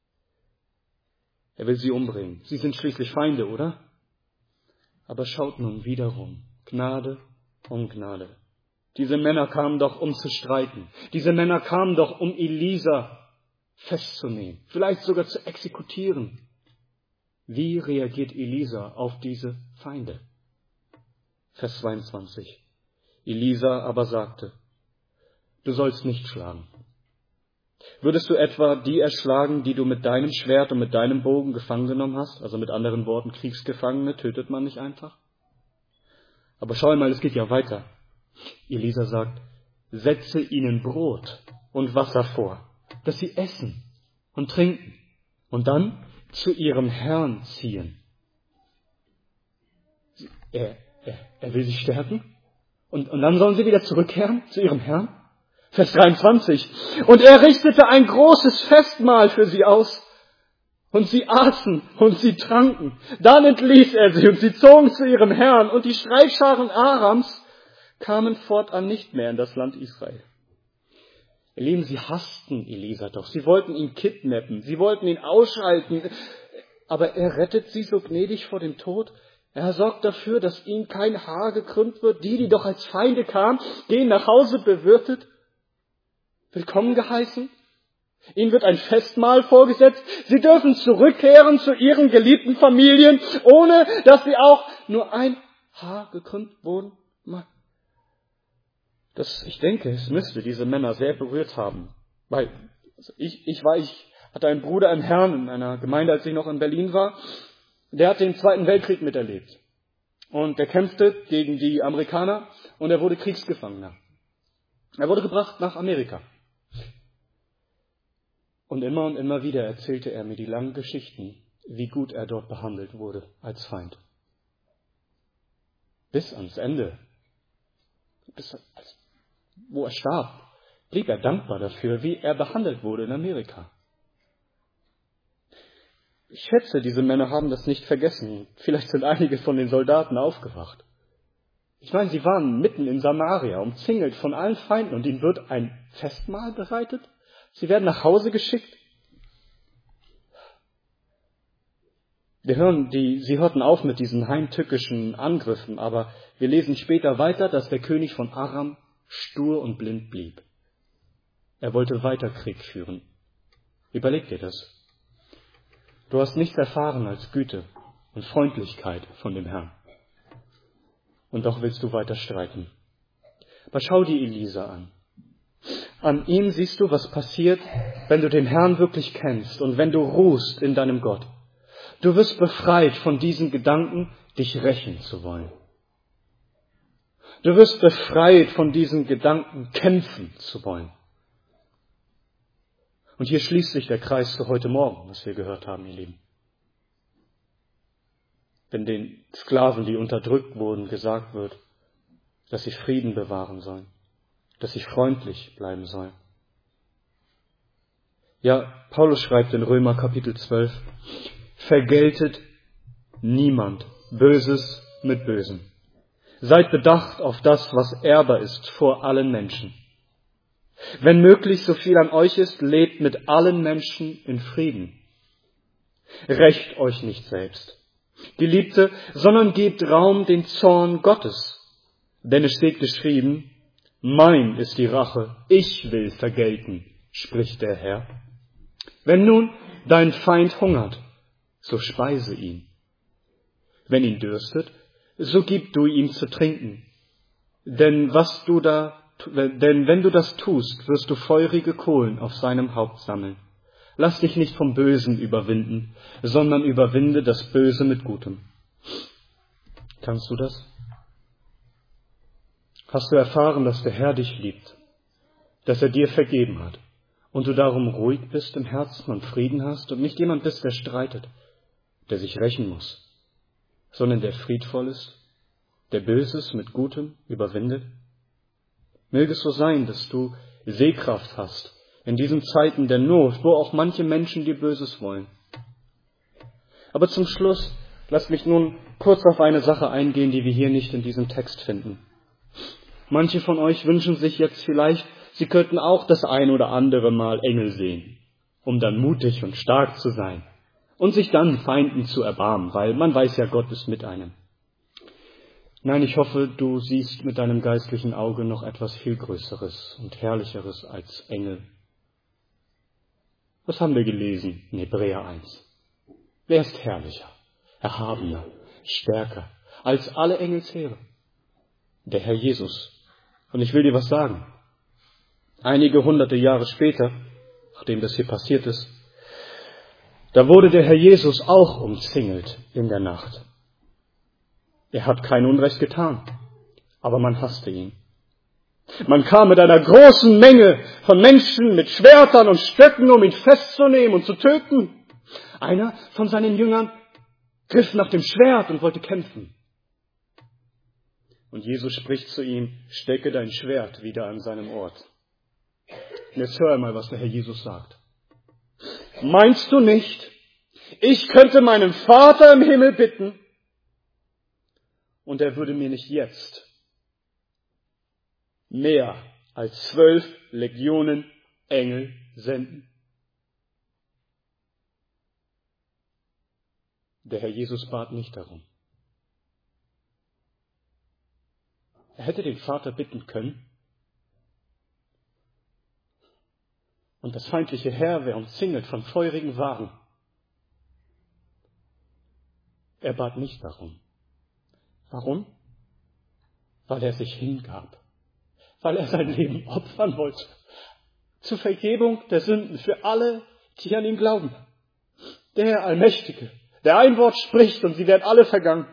Er will sie umbringen. Sie sind schließlich Feinde, oder? Aber schaut nun wiederum. Gnade um Gnade. Diese Männer kamen doch, um zu streiten. Diese Männer kamen doch, um Elisa festzunehmen. Vielleicht sogar zu exekutieren. Wie reagiert Elisa auf diese Feinde? Vers zweiundzwanzig. Elisa aber sagte, du sollst nicht schlagen. Würdest du etwa die erschlagen, die du mit deinem Schwert und mit deinem Bogen gefangen genommen hast? Also mit anderen Worten, Kriegsgefangene tötet man nicht einfach? Aber schau mal, es geht ja weiter. Elisa sagt, setze ihnen Brot und Wasser vor, dass sie essen und trinken und dann zu ihrem Herrn ziehen. Er, er, er will sie stärken und, und dann sollen sie wieder zurückkehren zu ihrem Herrn. Vers dreiundzwanzig. Und er richtete ein großes Festmahl für sie aus. Und sie aßen und sie tranken. Dann entließ er sie und sie zogen zu ihrem Herrn. Und die Streitscharen Arams kamen fortan nicht mehr in das Land Israel. Ihr Lieben, sie hassten Elisa doch. Sie wollten ihn kidnappen. Sie wollten ihn ausschalten. Aber er rettet sie so gnädig vor dem Tod. Er sorgt dafür, dass ihnen kein Haar gekrümmt wird. Die, die doch als Feinde kamen, gehen nach Hause bewirtet. Willkommen geheißen. Ihnen wird ein Festmahl vorgesetzt. Sie dürfen zurückkehren zu ihren geliebten Familien, ohne dass sie auch nur ein Haar gekrümmt wurden. Das, ich denke, es müsste diese Männer sehr berührt haben. Weil ich, ich war, ich hatte einen Bruder im Herrn in einer Gemeinde, als ich noch in Berlin war. Der hat den Zweiten Weltkrieg miterlebt. Und der kämpfte gegen die Amerikaner und er wurde Kriegsgefangener. Er wurde gebracht nach Amerika. Und immer und immer wieder erzählte er mir die langen Geschichten, wie gut er dort behandelt wurde als Feind. Bis ans Ende, bis, wo er starb, blieb er dankbar dafür, wie er behandelt wurde in Amerika. Ich schätze, diese Männer haben das nicht vergessen. Vielleicht sind einige von den Soldaten aufgewacht. Ich meine, sie waren mitten in Samaria, umzingelt von allen Feinden und ihnen wird ein Festmahl bereitet. Sie werden nach Hause geschickt. Wir hören, die, sie hörten auf mit diesen heimtückischen Angriffen, aber wir lesen später weiter, dass der König von Aram stur und blind blieb. Er wollte weiter Krieg führen. Überleg dir das. Du hast nichts erfahren als Güte und Freundlichkeit von dem Herrn. Und doch willst du weiter streiten. Aber schau dir Elisa an. An ihm siehst du, was passiert, wenn du den Herrn wirklich kennst und wenn du ruhst in deinem Gott. Du wirst befreit von diesen Gedanken, dich rächen zu wollen. Du wirst befreit von diesen Gedanken, kämpfen zu wollen. Und hier schließt sich der Kreis für heute Morgen, was wir gehört haben, ihr Lieben. Wenn den Sklaven, die unterdrückt wurden, gesagt wird, dass sie Frieden bewahren sollen, dass sie freundlich bleiben sollen. Ja, Paulus schreibt in Römer Kapitel zwölf, vergeltet niemand Böses mit Bösem. Seid bedacht auf das, was ehrbar ist vor allen Menschen. Wenn möglich, so viel an euch ist, lebt mit allen Menschen in Frieden. Rächt euch nicht selbst, Geliebte, sondern gebt Raum den Zorn Gottes. Denn es steht geschrieben, mein ist die Rache, ich will vergelten, spricht der Herr. Wenn nun dein Feind hungert, so speise ihn. Wenn ihn dürstet, so gib du ihm zu trinken. Denn was du da Denn wenn du das tust, wirst du feurige Kohlen auf seinem Haupt sammeln. Lass dich nicht vom Bösen überwinden, sondern überwinde das Böse mit Gutem. Kannst du das? Hast du erfahren, dass der Herr dich liebt, dass er dir vergeben hat und du darum ruhig bist im Herzen und Frieden hast und nicht jemand bist, der streitet, der sich rächen muss, sondern der friedvoll ist, der Böses mit Gutem überwindet? Möge es so sein, dass du Sehkraft hast in diesen Zeiten der Not, wo auch manche Menschen dir Böses wollen. Aber zum Schluss, lasst mich nun kurz auf eine Sache eingehen, die wir hier nicht in diesem Text finden. Manche von euch wünschen sich jetzt vielleicht, sie könnten auch das ein oder andere Mal Engel sehen, um dann mutig und stark zu sein und sich dann Feinden zu erbarmen, weil man weiß ja, Gott ist mit einem. Nein, ich hoffe, du siehst mit deinem geistlichen Auge noch etwas viel Größeres und Herrlicheres als Engel. Was haben wir gelesen in Hebräer eins? Wer ist herrlicher, erhabener, stärker als alle Engelsheere? Der Herr Jesus. Und ich will dir was sagen. Einige hunderte Jahre später, nachdem das hier passiert ist, da wurde der Herr Jesus auch umzingelt in der Nacht. Er hat kein Unrecht getan, aber man hasste ihn. Man kam mit einer großen Menge von Menschen mit Schwertern und Stöcken, um ihn festzunehmen und zu töten. Einer von seinen Jüngern griff nach dem Schwert und wollte kämpfen. Und Jesus spricht zu ihm, stecke dein Schwert wieder an seinem Ort. Und jetzt hör einmal, was der Herr Jesus sagt. Meinst du nicht, ich könnte meinen Vater im Himmel bitten, und er würde mir nicht jetzt mehr als zwölf Legionen Engel senden? Der Herr Jesus bat nicht darum. Er hätte den Vater bitten können. Und das feindliche Heer wäre umzingelt von feurigen Wagen. Er bat nicht darum. Warum? Weil er sich hingab. Weil er sein Leben opfern wollte. Zur Vergebung der Sünden für alle, die an ihn glauben. Der Allmächtige, der ein Wort spricht und sie werden alle vergangen.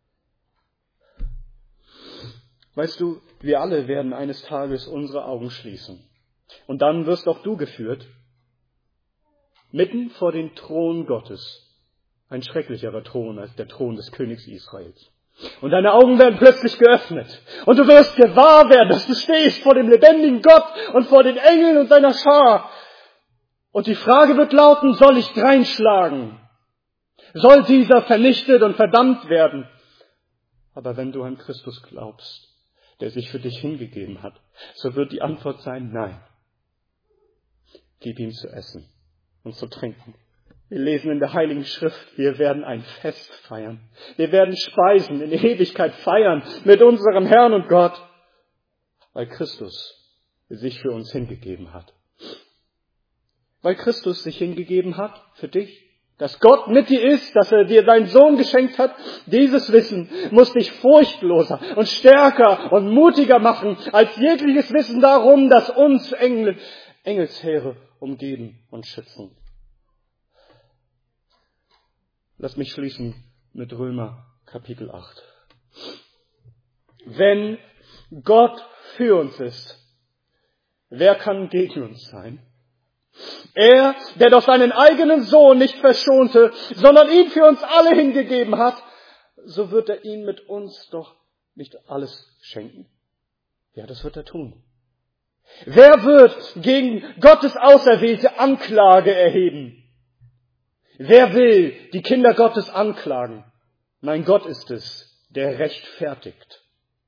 Weißt du, wir alle werden eines Tages unsere Augen schließen. Und dann wirst auch du geführt, mitten vor den Thron Gottes. Ein schrecklicherer Thron als der Thron des Königs Israels. Und deine Augen werden plötzlich geöffnet. Und du wirst gewahr werden, dass du stehst vor dem lebendigen Gott und vor den Engeln und seiner Schar. Und die Frage wird lauten, soll ich dreinschlagen? Soll dieser vernichtet und verdammt werden? Aber wenn du an Christus glaubst, der sich für dich hingegeben hat, so wird die Antwort sein, nein. Gib ihm zu essen und zu trinken. Wir lesen in der Heiligen Schrift, wir werden ein Fest feiern. Wir werden Speisen in Ewigkeit feiern mit unserem Herrn und Gott, weil Christus sich für uns hingegeben hat. Weil Christus sich hingegeben hat für dich, dass Gott mit dir ist, dass er dir seinen Sohn geschenkt hat. Dieses Wissen muss dich furchtloser und stärker und mutiger machen als jegliches Wissen darum, dass uns Engel, Engelsheere umgeben und schützen. Lass mich schließen mit Römer Kapitel acht. Wenn Gott für uns ist, wer kann gegen uns sein? Er, der doch seinen eigenen Sohn nicht verschonte, sondern ihn für uns alle hingegeben hat, so wird er ihn mit uns doch nicht alles schenken. Ja, das wird er tun. Wer wird gegen Gottes auserwählte Anklage erheben? Wer will die Kinder Gottes anklagen? Nein, Gott ist es, der rechtfertigt.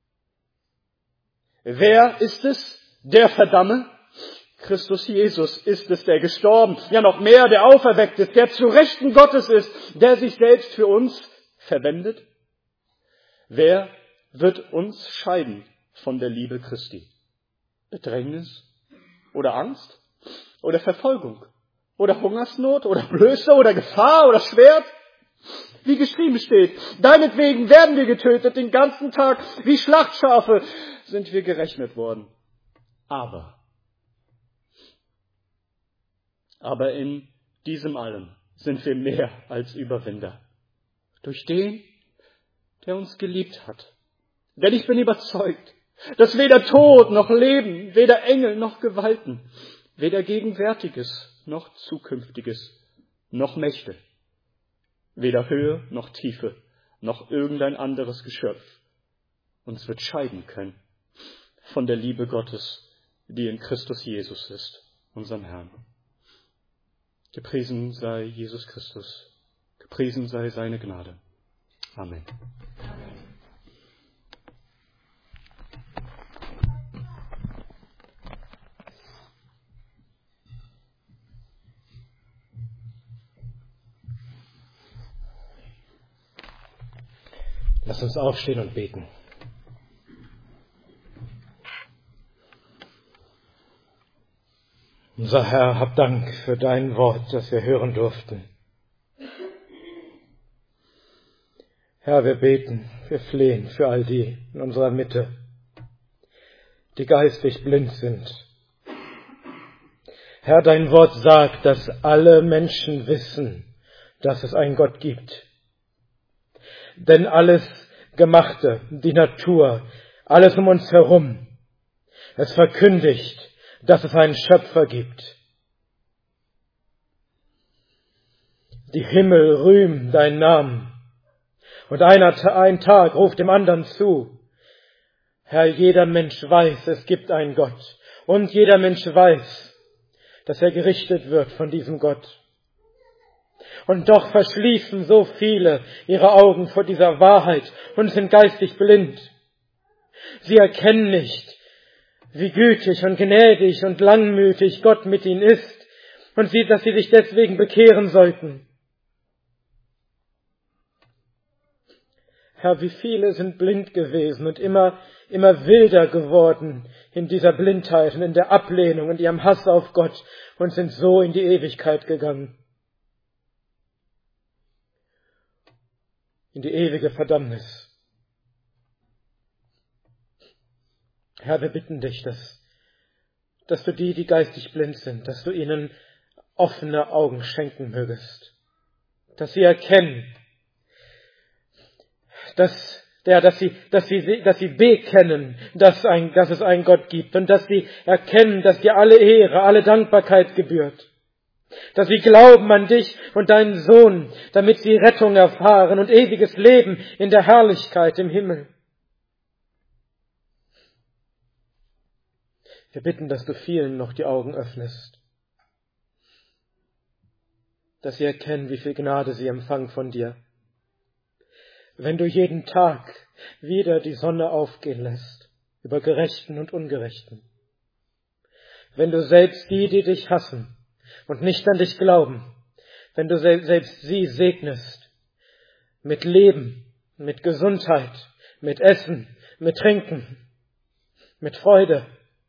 Wer ist es, der verdamme? Christus Jesus ist es, der gestorben, ja noch mehr, der auferweckt ist, der zu Rechten Gottes ist, der sich selbst für uns verwendet. Wer wird uns scheiden von der Liebe Christi? Bedrängnis oder Angst oder Verfolgung oder Hungersnot oder Blöße oder Gefahr oder Schwert? Wie geschrieben steht, deinetwegen werden wir getötet den ganzen Tag, wie Schlachtschafe sind wir gerechnet worden. Aber, aber in diesem allem sind wir mehr als Überwinder. Durch den, der uns geliebt hat. Denn ich bin überzeugt, dass weder Tod noch Leben, weder Engel noch Gewalten, weder Gegenwärtiges noch Zukünftiges, noch Mächte, weder Höhe noch Tiefe, noch irgendein anderes Geschöpf uns wird scheiden können von der Liebe Gottes, die in Christus Jesus ist, unserem Herrn. Gepriesen sei Jesus Christus, gepriesen sei seine Gnade. Amen. Lass uns aufstehen und beten. Unser Herr, hab Dank für dein Wort, das wir hören durften. Herr, wir beten, wir flehen für all die in unserer Mitte, die geistig blind sind. Herr, dein Wort sagt, dass alle Menschen wissen, dass es einen Gott gibt. Denn alles Gemachte, die Natur, alles um uns herum, es verkündigt, dass es einen Schöpfer gibt. Die Himmel rühmen deinen Namen und einer, ein Tag ruft dem anderen zu. Herr, jeder Mensch weiß, es gibt einen Gott und jeder Mensch weiß, dass er gerichtet wird von diesem Gott. Und doch verschließen so viele ihre Augen vor dieser Wahrheit und sind geistig blind. Sie erkennen nicht, wie gütig und gnädig und langmütig Gott mit ihnen ist und sie, dass sie sich deswegen bekehren sollten. Herr, wie viele sind blind gewesen und immer, immer wilder geworden in dieser Blindheit und in der Ablehnung und ihrem Hass auf Gott und sind so in die Ewigkeit gegangen. In die ewige Verdammnis. Herr, wir bitten dich, dass, dass du die, die geistig blind sind, dass du ihnen offene Augen schenken mögest, dass sie erkennen, dass der, dass sie, dass sie, dass sie bekennen, dass, ein, dass es einen Gott gibt und dass sie erkennen, dass dir alle Ehre, alle Dankbarkeit gebührt. Dass sie glauben an dich und deinen Sohn, damit sie Rettung erfahren und ewiges Leben in der Herrlichkeit im Himmel. Wir bitten, dass du vielen noch die Augen öffnest, dass sie erkennen, wie viel Gnade sie empfangen von dir. Wenn du jeden Tag wieder die Sonne aufgehen lässt, über Gerechten und Ungerechten. Wenn du selbst die, die dich hassen und nicht an dich glauben, wenn du selbst sie segnest mit Leben, mit Gesundheit, mit Essen, mit Trinken, mit Freude.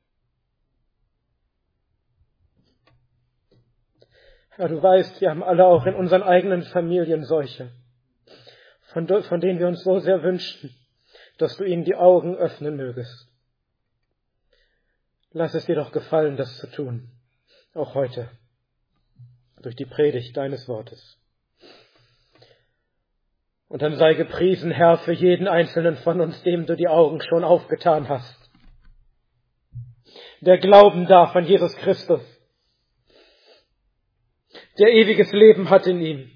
Ja, du weißt, wir haben alle auch in unseren eigenen Familien solche, von, von denen wir uns so sehr wünschen, dass du ihnen die Augen öffnen mögest. Lass es dir doch gefallen, das zu tun, auch heute, durch die Predigt deines Wortes. Und dann sei gepriesen, Herr, für jeden Einzelnen von uns, dem du die Augen schon aufgetan hast, der glauben darf an Jesus Christus, der ewiges Leben hat in ihm.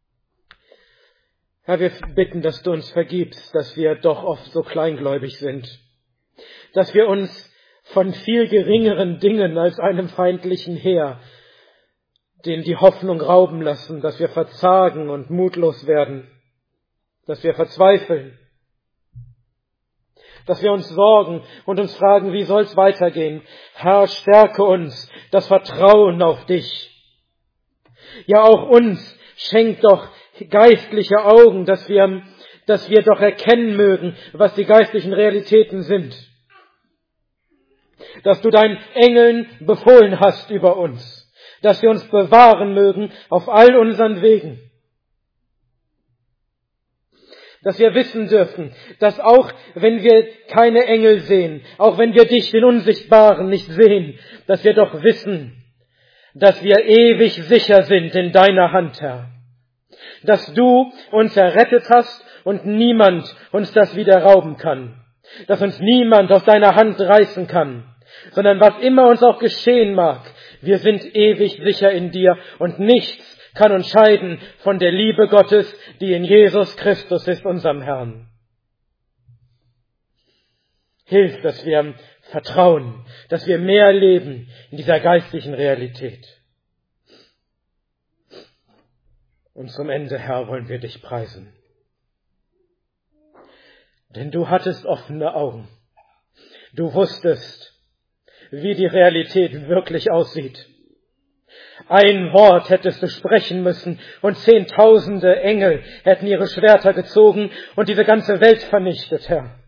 Herr, wir bitten, dass du uns vergibst, dass wir doch oft so kleingläubig sind, dass wir uns von viel geringeren Dingen als einem feindlichen Heer, denen die Hoffnung rauben lassen, dass wir verzagen und mutlos werden, dass wir verzweifeln, dass wir uns sorgen und uns fragen, wie soll's weitergehen? Herr, stärke uns das Vertrauen auf dich. Ja, auch uns schenk doch geistliche Augen, dass wir, dass wir doch erkennen mögen, was die geistlichen Realitäten sind. Dass du deinen Engeln befohlen hast über uns, dass wir uns bewahren mögen auf all unseren Wegen. Dass wir wissen dürfen, dass auch wenn wir keine Engel sehen, auch wenn wir dich, den Unsichtbaren, nicht sehen, dass wir doch wissen, dass wir ewig sicher sind in deiner Hand, Herr. Dass du uns errettet hast und niemand uns das wieder rauben kann. Dass uns niemand aus deiner Hand reißen kann. Sondern was immer uns auch geschehen mag, wir sind ewig sicher in dir und nichts kann uns scheiden von der Liebe Gottes, die in Jesus Christus ist, unserem Herrn. Hilf, dass wir vertrauen, dass wir mehr leben in dieser geistlichen Realität. Und zum Ende, Herr, wollen wir dich preisen. Denn du hattest offene Augen. Du wusstest, wie die Realität wirklich aussieht. Ein Wort hättest du sprechen müssen und zehntausende Engel hätten ihre Schwerter gezogen und diese ganze Welt vernichtet, Herr.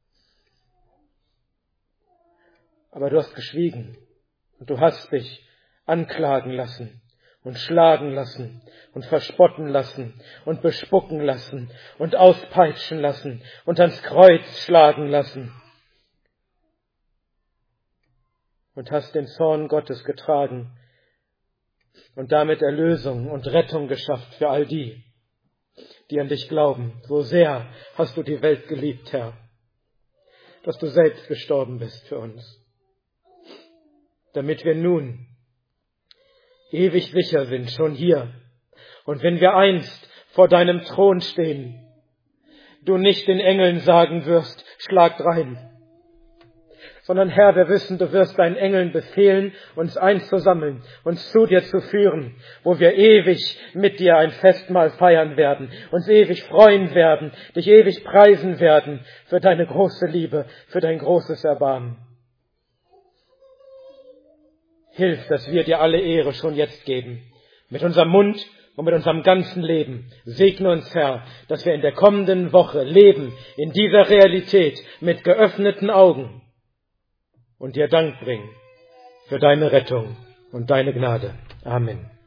Aber du hast geschwiegen und du hast dich anklagen lassen und schlagen lassen und verspotten lassen und bespucken lassen und auspeitschen lassen und ans Kreuz schlagen lassen. Und hast den Zorn Gottes getragen und damit Erlösung und Rettung geschafft für all die, die an dich glauben. So sehr hast du die Welt geliebt, Herr, dass du selbst gestorben bist für uns, damit wir nun ewig sicher sind, schon hier. Und wenn wir einst vor deinem Thron stehen, du nicht den Engeln sagen wirst, schlagt rein, sondern Herr, wir wissen, du wirst deinen Engeln befehlen, uns einzusammeln, uns zu dir zu führen, wo wir ewig mit dir ein Festmahl feiern werden, uns ewig freuen werden, dich ewig preisen werden für deine große Liebe, für dein großes Erbarmen. Hilf, dass wir dir alle Ehre schon jetzt geben, mit unserem Mund und mit unserem ganzen Leben. Segne uns, Herr, dass wir in der kommenden Woche leben, in dieser Realität, mit geöffneten Augen und dir Dank bringen für deine Rettung und deine Gnade. Amen.